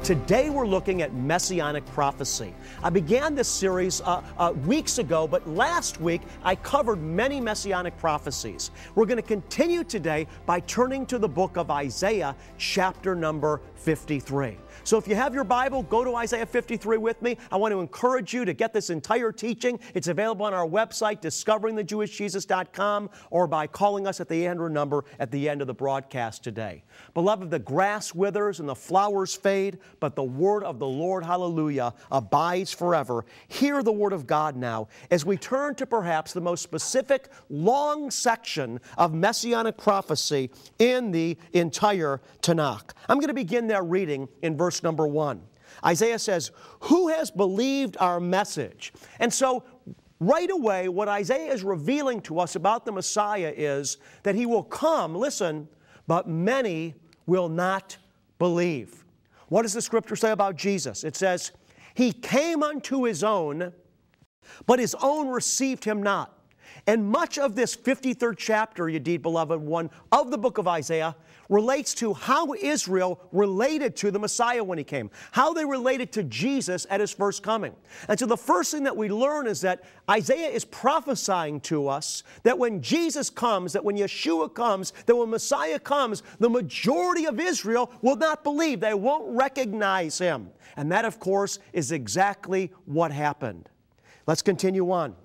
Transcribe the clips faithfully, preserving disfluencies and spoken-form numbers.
Today we're looking at Messianic prophecy. I began this series uh, uh, weeks ago, but last week I covered many Messianic prophecies. We're going to continue today by turning to the book of Isaiah, chapter number fifty-three. So if you have your Bible, go to Isaiah fifty-three with me. I want to encourage you to get this entire teaching. It's available on our website, discovering the jewish jesus dot com, or by calling us at the Andrew number at the end of the broadcast today. Beloved, the grass withers and the flowers fade, but the word of the Lord, hallelujah, abides forever. Hear the word of God now as we turn to perhaps the most specific, long section of Messianic prophecy in the entire Tanakh. I'm going to begin there reading in verse number one. Isaiah says, "Who has believed our message?" And so right away, what Isaiah is revealing to us about the Messiah is that he will come, listen, but many will not believe. What does the scripture say about Jesus? It says, "He came unto his own, but his own received him not." And much of this fifty-third chapter, indeed, beloved one, of the book of Isaiah relates to how Israel related to the Messiah when he came, how they related to Jesus at his first coming. And so the first thing that we learn is that Isaiah is prophesying to us that when Jesus comes, that when Yeshua comes, that when Messiah comes, the majority of Israel will not believe. They won't recognize him. And that, of course, is exactly what happened. Let's continue on.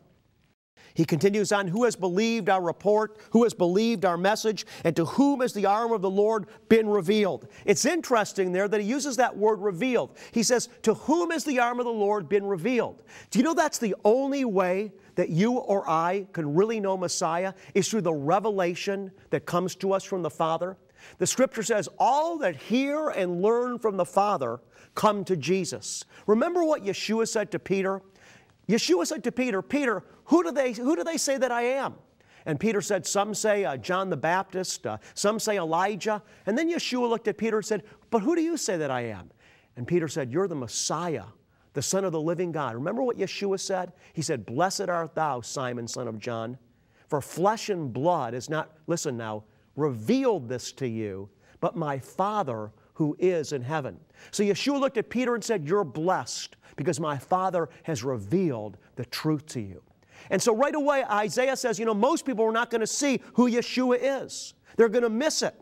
He continues on, "Who has believed our report? Who has believed our message? And to whom has the arm of the Lord been revealed?" It's interesting there that he uses that word revealed. He says, "To whom has the arm of the Lord been revealed?" Do you know that's the only way that you or I can really know Messiah is through the revelation that comes to us from the Father? The scripture says, "All that hear and learn from the Father come to Jesus." Remember what Yeshua said to Peter? Yeshua said to Peter, "Peter, who do they, who do they say that I am?" And Peter said, "Some say uh, John the Baptist, uh, some say Elijah." And then Yeshua looked at Peter and said, "But who do you say that I am?" And Peter said, "You're the Messiah, the Son of the living God." Remember what Yeshua said? He said, "Blessed art thou, Simon, son of John, for flesh and blood has not," listen now, "revealed this to you, but my Father who is in heaven." So Yeshua looked at Peter and said, "You're blessed, because my Father has revealed the truth to you." And so right away, Isaiah says, you know, most people are not going to see who Yeshua is. They're going to miss it.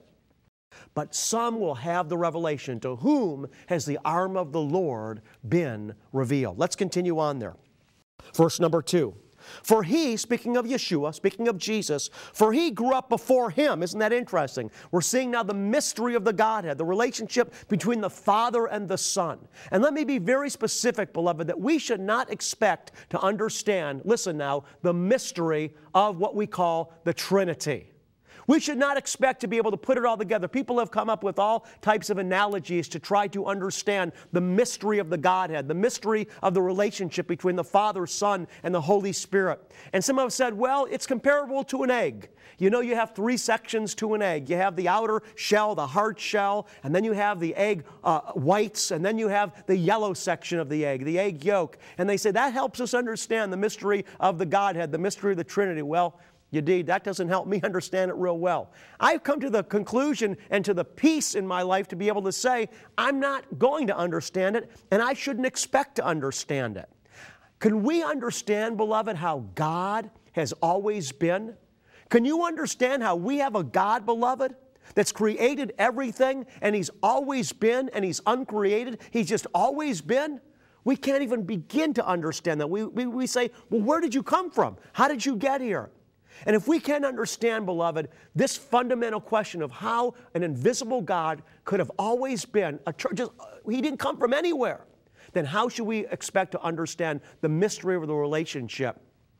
But some will have the revelation. To whom has the arm of the Lord been revealed? Let's continue on there. Verse number two. "For he," speaking of Yeshua, speaking of Jesus, "for he grew up before him." Isn't that interesting? We're seeing now the mystery of the Godhead, the relationship between the Father and the Son. And let me be very specific, beloved, that we should not expect to understand, listen now, the mystery of what we call the Trinity. We should not expect to be able to put it all together. People have come up with all types of analogies to try to understand the mystery of the Godhead, the mystery of the relationship between the Father, Son, and the Holy Spirit. And some have said, well, it's comparable to an egg. You know, you have three sections to an egg. You have the outer shell, the hard shell, and then you have the egg uh, whites, and then you have the yellow section of the egg, the egg yolk. And they say that helps us understand the mystery of the Godhead, the mystery of the Trinity. Well, indeed, that doesn't help me understand it real well. I've come to the conclusion and to the peace in my life to be able to say, I'm not going to understand it, and I shouldn't expect to understand it. Can we understand, beloved, how God has always been? Can you understand how we have a God, beloved, that's created everything, and He's always been, and He's uncreated? He's just always been? We can't even begin to understand that. We, we, we say, well, where did you come from? How did you get here? And if we can't understand, beloved, this fundamental question of how an invisible God could have always been, a church, just, He didn't come from anywhere, then how should we expect to understand the mystery of the relationship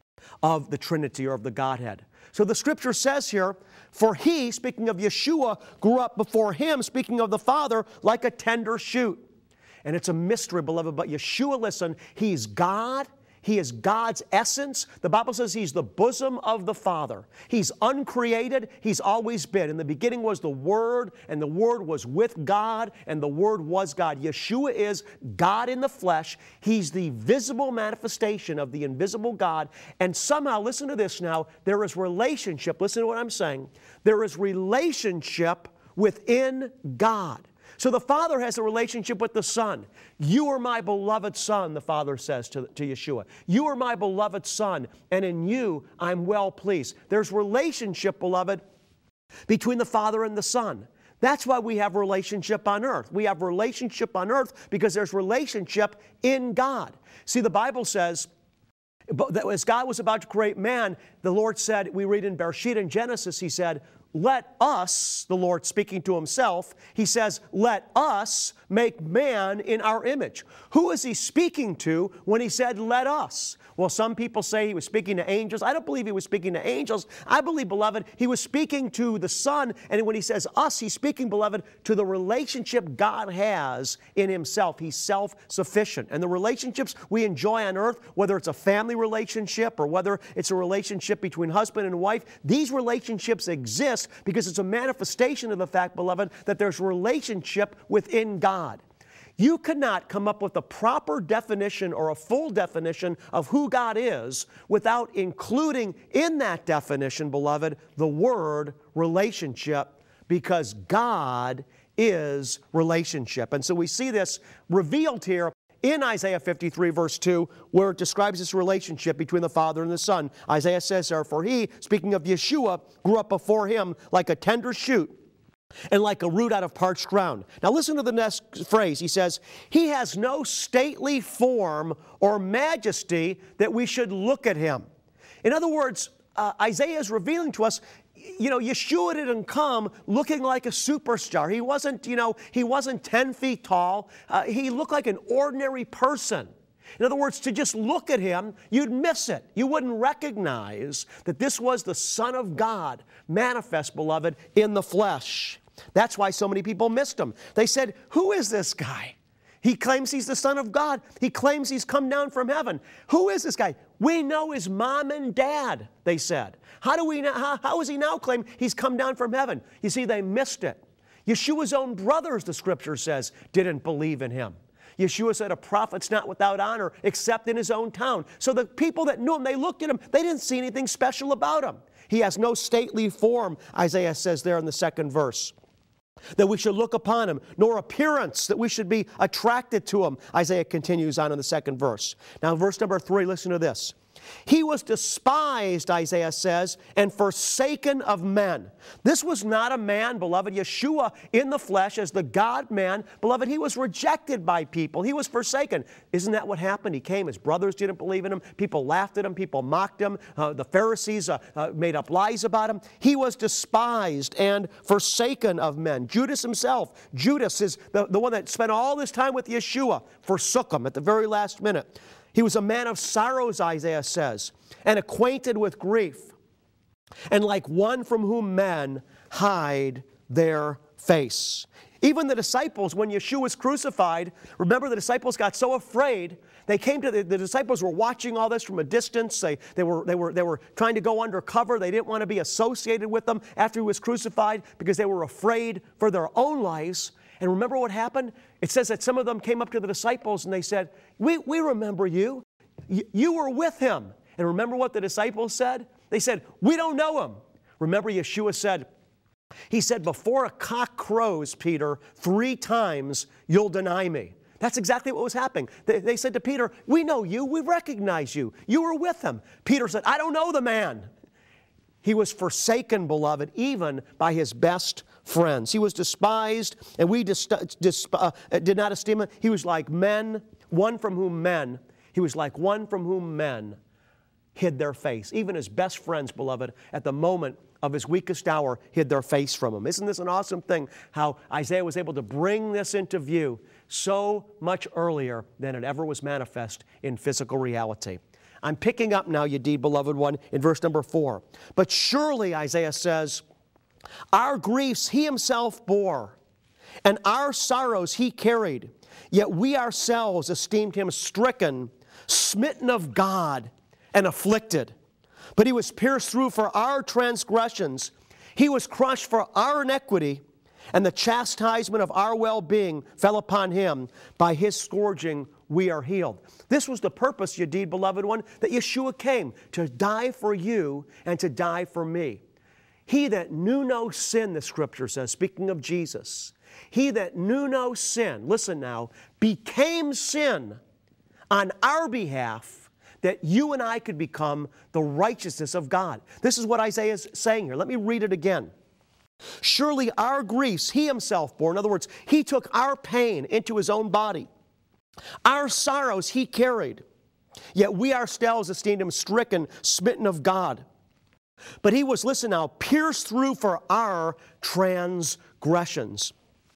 of the Trinity or of the Godhead? So the scripture says here, "For he," speaking of Yeshua, "grew up before him," speaking of the Father, "like a tender shoot." And it's a mystery, beloved, but Yeshua, listen, He's God. He is God's essence. The Bible says He's the bosom of the Father. He's uncreated. He's always been. In the beginning was the Word, and the Word was with God, and the Word was God. Yeshua is God in the flesh. He's the visible manifestation of the invisible God. And somehow, listen to this now, there is relationship. Listen to what I'm saying. There is relationship within God. So the Father has a relationship with the Son. You are my beloved Son, the Father says to, to Yeshua. You are my beloved Son, and in you I'm well pleased. There's relationship, beloved, between the Father and the Son. That's why we have relationship on earth. We have relationship on earth because there's relationship in God. See, the Bible says, that as God was about to create man, the Lord said, we read in Bereshit in Genesis, He said, let us, the Lord speaking to Himself, He says, let us make man in our image. Who is He speaking to when He said, let us? Well, some people say He was speaking to angels. I don't believe He was speaking to angels. I believe, beloved, He was speaking to the Son. And when He says us, He's speaking, beloved, to the relationship God has in Himself. He's self-sufficient. And the relationships we enjoy on earth, whether it's a family relationship or whether it's a relationship between husband and wife, these relationships exist because it's a manifestation of the fact, beloved, that there's relationship within God. You cannot come up with a proper definition or a full definition of who God is without including in that definition, beloved, the word relationship, because God is relationship. And so we see this revealed here in Isaiah fifty-three, verse two, where it describes this relationship between the Father and the Son. Isaiah says, therefore he, speaking of Yeshua, grew up before him like a tender shoot and like a root out of parched ground. Now listen to the next phrase. He says, he has no stately form or majesty that we should look at him. In other words, uh, Isaiah is revealing to us, you know, Yeshua didn't come looking like a superstar. He wasn't, you know, he wasn't ten feet tall. Uh, he looked like an ordinary person. In other words, to just look at him, you'd miss it. You wouldn't recognize that this was the Son of God, manifest, beloved, in the flesh. That's why so many people missed him. They said, who is this guy? He claims he's the Son of God. He claims he's come down from heaven. Who is this guy? We know his mom and dad, they said. How do we know, how, how is he now claim he's come down from heaven? You see, they missed it. Yeshua's own brothers, the Scripture says, didn't believe in him. Yeshua said a prophet's not without honor except in his own town. So the people that knew him, they looked at him, they didn't see anything special about him. He has no stately form, Isaiah says there in the second verse, that we should look upon him, nor appearance, that we should be attracted to him. Isaiah continues on in the second verse. Now, verse number three, listen to this. He was despised, Isaiah says, and forsaken of men. This was not a man, beloved, Yeshua in the flesh as the God-man. Beloved, he was rejected by people. He was forsaken. Isn't that what happened? He came. His brothers didn't believe in him. People laughed at him. People mocked him. Uh, the Pharisees uh, uh, made up lies about him. He was despised and forsaken of men. Judas himself, Judas is the, the one that spent all this time with Yeshua, forsook him at the very last minute. He was a man of sorrows, Isaiah says, and acquainted with grief, and like one from whom men hide their face. Even the disciples, when Yeshua was crucified, remember the disciples got so afraid, they came to, the, the disciples were watching all this from a distance. They, they, were, they, were, they were trying to go undercover. They didn't want to be associated with them after he was crucified because they were afraid for their own lives. And remember what happened? It says that some of them came up to the disciples and they said, we, we remember you. you. You were with him. And remember what the disciples said? They said, we don't know him. Remember Yeshua said, he said, before a cock crows, Peter, three times you'll deny me. That's exactly what was happening. They, they said to Peter, we know you. We recognize you. You were with him. Peter said, I don't know the man. He was forsaken, beloved, even by his best friends. He was despised, and we dis dis uh, did not esteem him. He was like men, one from whom men, he was like one from whom men hid their face. Even his best friends, beloved, at the moment of his weakest hour, hid their face from him. Isn't this an awesome thing, how Isaiah was able to bring this into view so much earlier than it ever was manifest in physical reality? I'm picking up now, you deed beloved one, in verse number four. But surely, Isaiah says, our griefs he himself bore, and our sorrows he carried. Yet we ourselves esteemed him stricken, smitten of God, and afflicted. But he was pierced through for our transgressions. He was crushed for our iniquity, and the chastisement of our well-being fell upon him. By his scourging we are healed. This was the purpose, you deed beloved one, that Yeshua came, to die for you and to die for me. He that knew no sin, the Scripture says, speaking of Jesus, He that knew no sin, listen now, became sin on our behalf, that you and I could become the righteousness of God. This is what Isaiah is saying here. Let me read it again. Surely our griefs he himself bore. In other words, he took our pain into his own body. Our sorrows he carried. Yet we ourselves esteemed him stricken, smitten of God. But he was, listen now, pierced through for our transgressions.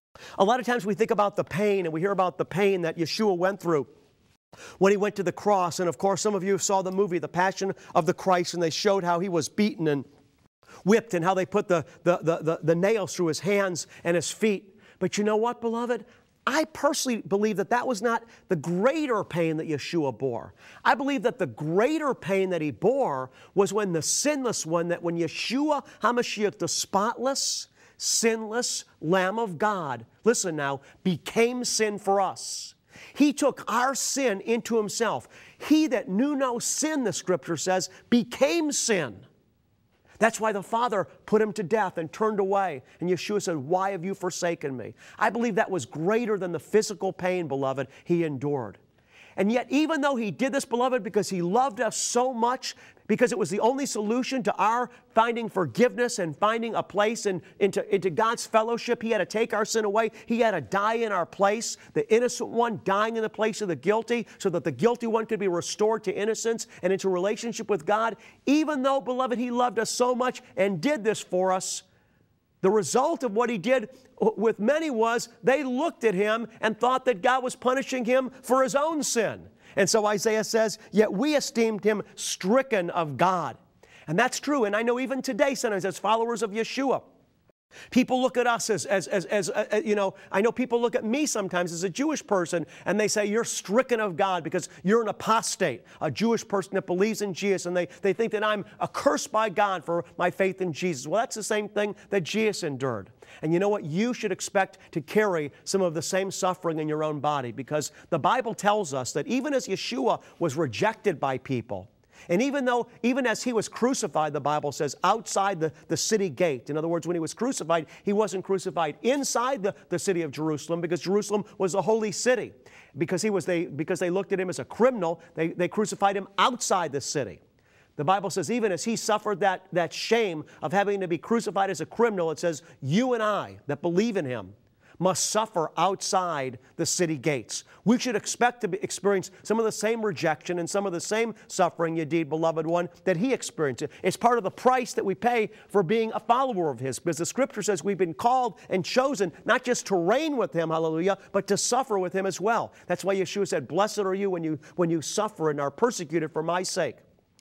A lot of times we think about the pain, and we hear about the pain that Yeshua went through when he went to the cross. And of course, some of you saw the movie, The Passion of the Christ, and they showed how he was beaten and whipped and how they put the, the, the, the, the nails through his hands and his feet. But you know what, beloved? I personally believe that that was not the greater pain that Yeshua bore. I believe that the greater pain that he bore was when the sinless one, that when Yeshua HaMashiach, the spotless, sinless Lamb of God, listen now, became sin for us. He took our sin into himself. He that knew no sin, the Scripture says, became sin. That's why the Father put him to death and turned away. And Yeshua said, why have you forsaken me? I believe that was greater than the physical pain, beloved, he endured. And yet, even though he did this, beloved, because he loved us so much, because it was the only solution to our finding forgiveness and finding a place in, into, into God's fellowship, he had to take our sin away. He had to die in our place, the innocent one dying in the place of the guilty, so that the guilty one could be restored to innocence and into relationship with God. Even though, beloved, he loved us so much and did this for us, the result of what he did with many was they looked at him and thought that God was punishing him for his own sin. And so Isaiah says, yet we esteemed him stricken of God. And that's true. And I know even today, sometimes as followers of Yeshua, people look at us as, as, as, as uh, you know, I know people look at me sometimes as a Jewish person and they say, you're stricken of God because you're an apostate, a Jewish person that believes in Jesus, and they, they think that I'm accursed by God for my faith in Jesus. Well, that's the same thing that Jesus endured. And you know what? You should expect to carry some of the same suffering in your own body, because the Bible tells us that even as Yeshua was rejected by people, and even though, even as he was crucified, the Bible says, outside the, the city gate. In other words, when he was crucified, he wasn't crucified inside the, the city of Jerusalem, because Jerusalem was a holy city. Because, he was they, because they looked at him as a criminal, they, they crucified him outside the city. The Bible says even as he suffered that, that shame of having to be crucified as a criminal, it says, you and I that believe in him must suffer outside the city gates. We should expect to be, experience some of the same rejection and some of the same suffering, indeed, beloved one, that he experienced. It's part of the price that we pay for being a follower of his, because the Scripture says we've been called and chosen not just to reign with him, hallelujah, but to suffer with him as well. That's why Yeshua said, blessed are you when you, when you suffer and are persecuted for my sake.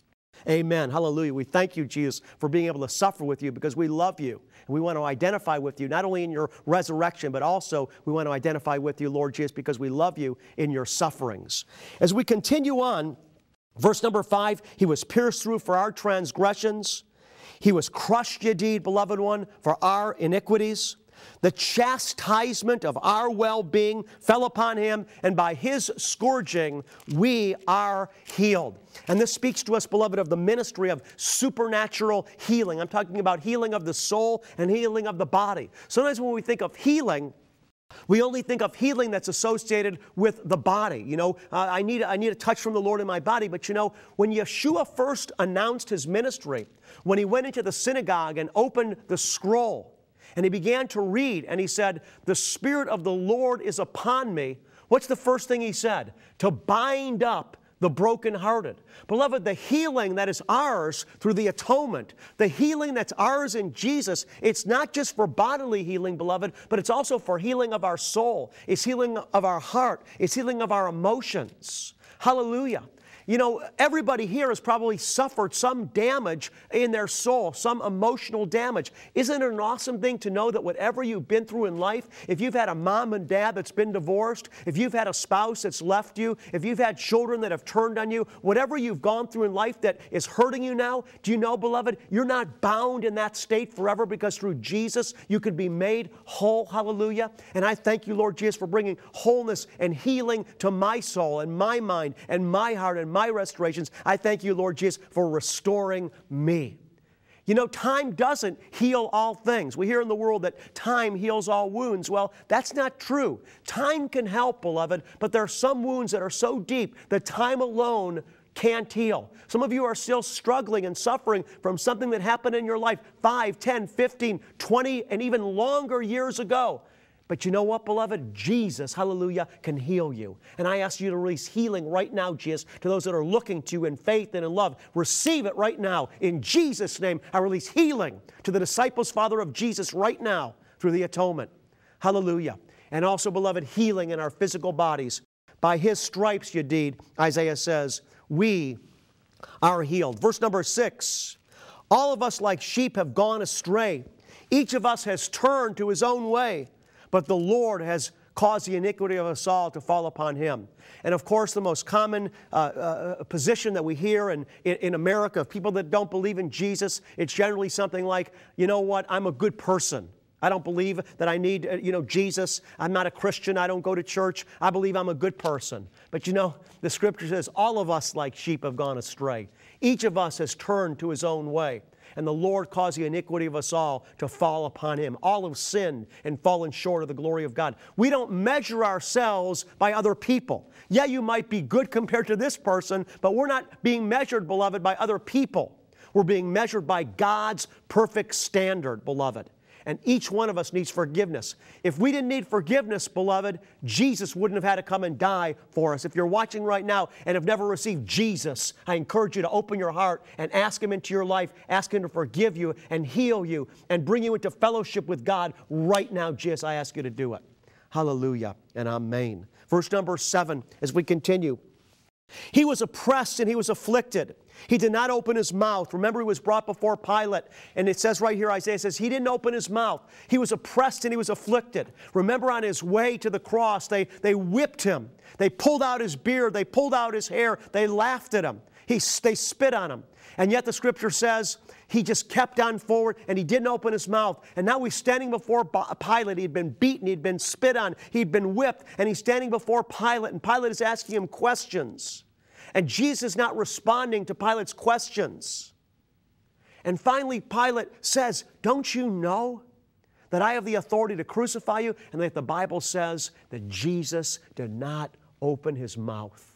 Amen. Hallelujah. We thank you, Jesus, for being able to suffer with you, because we love you. And we want to identify with you, not only in your resurrection, but also we want to identify with you, Lord Jesus, because we love you in your sufferings. As we continue on, verse number five, he was pierced through for our transgressions. He was crushed, indeed, beloved one, for our iniquities. The chastisement of our well-being fell upon him, and by his scourging we are healed. And this speaks to us, beloved, of the ministry of supernatural healing. I'm talking about healing of the soul and healing of the body. Sometimes when we think of healing, we only think of healing that's associated with the body. You know, uh, I need, I need a touch from the Lord in my body. But you know, when Yeshua first announced his ministry, when he went into the synagogue and opened the scroll, and he began to read, and he said, the Spirit of the Lord is upon me. What's the first thing he said? To bind up the brokenhearted. Beloved, the healing that is ours through the atonement, the healing that's ours in Jesus, it's not just for bodily healing, beloved, but it's also for healing of our soul. It's healing of our heart. It's healing of our emotions. Hallelujah. You know, everybody here has probably suffered some damage in their soul, some emotional damage. Isn't it an awesome thing to know that whatever you've been through in life, if you've had a mom and dad that's been divorced, if you've had a spouse that's left you, if you've had children that have turned on you, whatever you've gone through in life that is hurting you now, do you know, beloved, you're not bound in that state forever, because through Jesus you could be made whole. Hallelujah. And I thank you, Lord Jesus, for bringing wholeness and healing to my soul and my mind and my heart and my my restorations. I thank you, Lord Jesus, for restoring me. You know, time doesn't heal all things. We hear in the world that time heals all wounds. Well, that's not true. Time can help, beloved, but there are some wounds that are so deep that time alone can't heal. Some of you are still struggling and suffering from something that happened in your life five, ten, fifteen, twenty, and even longer years ago. But you know what, beloved? Jesus, hallelujah, can heal you. And I ask you to release healing right now, Jesus, to those that are looking to you in faith and in love. Receive it right now. In Jesus' name, I release healing to the disciples, Father, of Jesus right now through the atonement. Hallelujah. And also, beloved, healing in our physical bodies. By His stripes, Yadid, Isaiah says, we are healed. Verse number six, all of us like sheep have gone astray. Each of us has turned to his own way. But the Lord has caused the iniquity of us all to fall upon Him. And of course, the most common uh, uh, position that we hear in, in, in America of people that don't believe in Jesus, it's generally something like, you know what, I'm a good person. I don't believe that I need, uh, you know, Jesus. I'm not a Christian. I don't go to church. I believe I'm a good person. But you know, the Scripture says all of us like sheep have gone astray. Each of us has turned to his own way. And the Lord caused the iniquity of us all to fall upon Him. All have sinned and fallen short of the glory of God. We don't measure ourselves by other people. Yeah, you might be good compared to this person, but we're not being measured, beloved, by other people. We're being measured by God's perfect standard, beloved. And each one of us needs forgiveness. If we didn't need forgiveness, beloved, Jesus wouldn't have had to come and die for us. If you're watching right now and have never received Jesus, I encourage you to open your heart and ask Him into your life. Ask Him to forgive you and heal you and bring you into fellowship with God right now. Jesus, I ask you to do it. Hallelujah and amen. Verse number seven, as we continue. He was oppressed and He was afflicted. He did not open His mouth. Remember, He was brought before Pilate. And it says right here, Isaiah says, He didn't open His mouth. He was oppressed and He was afflicted. Remember, on His way to the cross, they, they whipped Him. They pulled out His beard. They pulled out His hair. They laughed at Him. He, they spit on Him. And yet the Scripture says He just kept on forward and He didn't open His mouth. And now He's standing before Pilate. He'd been beaten. He'd been spit on. He'd been whipped. And He's standing before Pilate. And Pilate is asking Him questions. And Jesus is not responding to Pilate's questions. And finally, Pilate says, don't you know that I have the authority to crucify you? And that the Bible says that Jesus did not open His mouth.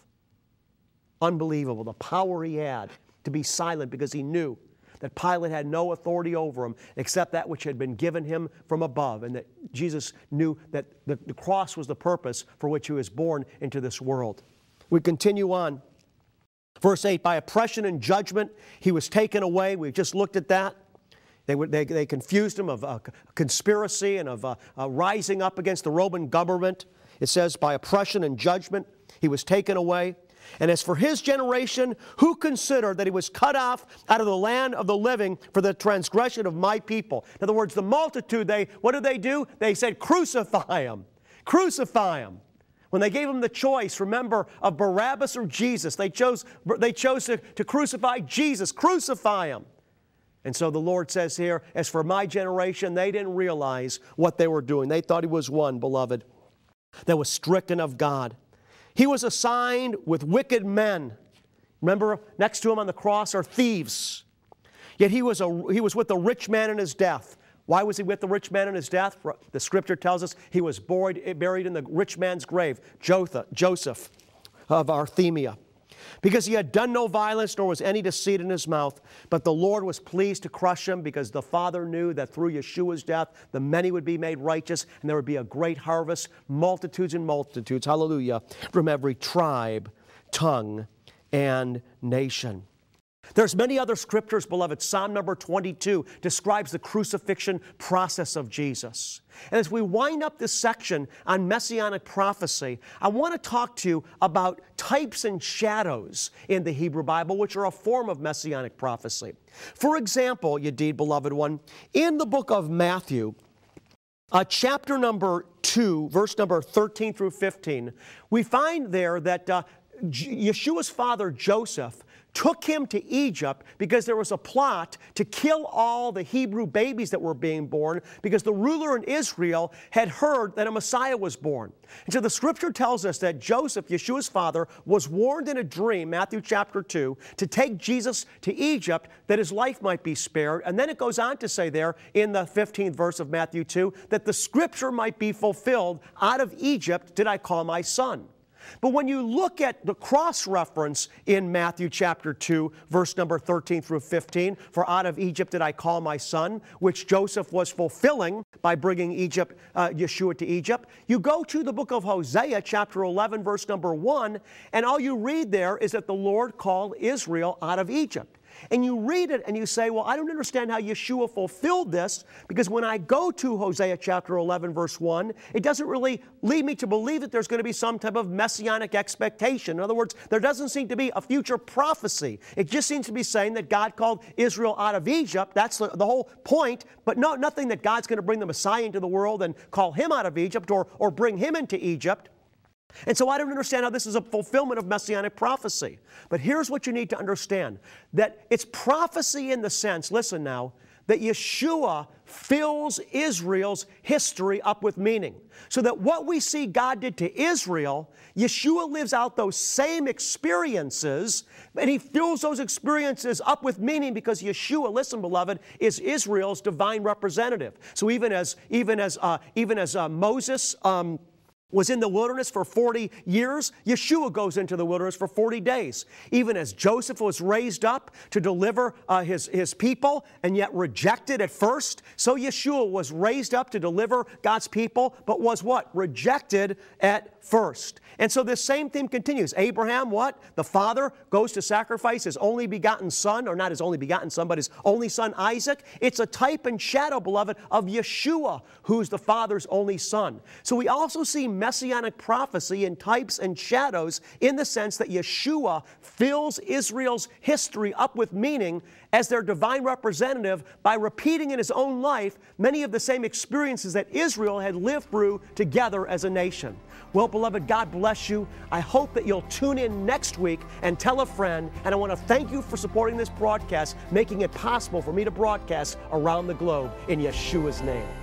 Unbelievable, the power He had to be silent because He knew that Pilate had no authority over Him except that which had been given Him from above. And that Jesus knew that the, the cross was the purpose for which He was born into this world. We continue on. Verse eight, by oppression and judgment He was taken away. We've just looked at that. They, were, they, they confused Him of uh, conspiracy and of uh, uh, rising up against the Roman government. It says, by oppression and judgment He was taken away. And as for His generation, who considered that He was cut off out of the land of the living for the transgression of my people? In other words, the multitude, they what did they do? They said, crucify Him. Crucify Him. When they gave Him the choice, remember, of Barabbas or Jesus, they chose, they chose to, to crucify Jesus. Crucify Him. And so the Lord says here, as for my generation, they didn't realize what they were doing. They thought He was one, beloved, that was stricken of God. He was assigned with wicked men. Remember, next to Him on the cross are thieves. Yet He was, a, he was with the rich man in his death. Why was He with the rich man in his death? The Scripture tells us He was buried, buried in the rich man's grave, Joseph of Arimathea. Because He had done no violence, nor was any deceit in His mouth. But the Lord was pleased to crush Him, because the Father knew that through Yeshua's death, the many would be made righteous, and there would be a great harvest, multitudes and multitudes, hallelujah, from every tribe, tongue, and nation. There's many other scriptures, beloved. Psalm number twenty-two describes the crucifixion process of Jesus. And as we wind up this section on messianic prophecy, I want to talk to you about types and shadows in the Hebrew Bible, which are a form of messianic prophecy. For example, Yadid, beloved one, in the book of Matthew, uh, chapter number two, verse number thirteen through fifteen, we find there that uh, Yeshua's father, Joseph, took him to Egypt because there was a plot to kill all the Hebrew babies that were being born because the ruler in Israel had heard that a Messiah was born. And so the scripture tells us that Joseph, Yeshua's father, was warned in a dream, Matthew chapter two, to take Jesus to Egypt that his life might be spared. And then it goes on to say there in the fifteenth verse of Matthew two that the scripture might be fulfilled, out of Egypt did I call my son. But when you look at the cross-reference in Matthew chapter two, verse number thirteen through fifteen, for out of Egypt did I call my son, which Joseph was fulfilling by bringing Egypt, uh, Yeshua to Egypt, you go to the book of Hosea chapter eleven, verse number one, and all you read there is that the Lord called Israel out of Egypt. And you read it and you say, well, I don't understand how Yeshua fulfilled this, because when I go to Hosea chapter eleven, verse one, it doesn't really lead me to believe that there's going to be some type of messianic expectation. In other words, there doesn't seem to be a future prophecy. It just seems to be saying that God called Israel out of Egypt. That's the, the whole point, but no, nothing that God's going to bring the Messiah into the world and call him out of Egypt or, or bring him into Egypt. And so I don't understand how this is a fulfillment of messianic prophecy. But here's what you need to understand, that it's prophecy in the sense, listen now, that Yeshua fills Israel's history up with meaning. So that what we see God did to Israel, Yeshua lives out those same experiences, and he fills those experiences up with meaning because Yeshua, listen, beloved, is Israel's divine representative. So even as, even as, uh, even as uh, Moses um, was in the wilderness for forty years, Yeshua goes into the wilderness for forty days. Even as Joseph was raised up to deliver uh, his, his people and yet rejected at first, so Yeshua was raised up to deliver God's people, but was what? Rejected at first. And so this same theme continues. Abraham, what? The father goes to sacrifice his only begotten son, or not his only begotten son, but his only son Isaac. It's a type and shadow, beloved, of Yeshua, who's the father's only son. So we also see messianic prophecy in types and shadows in the sense that Yeshua fills Israel's history up with meaning as their divine representative by repeating in his own life many of the same experiences that Israel had lived through together as a nation. Well, beloved, God bless you. I hope that you'll tune in next week and tell a friend. And I want to thank you for supporting this broadcast, making it possible for me to broadcast around the globe in Yeshua's name.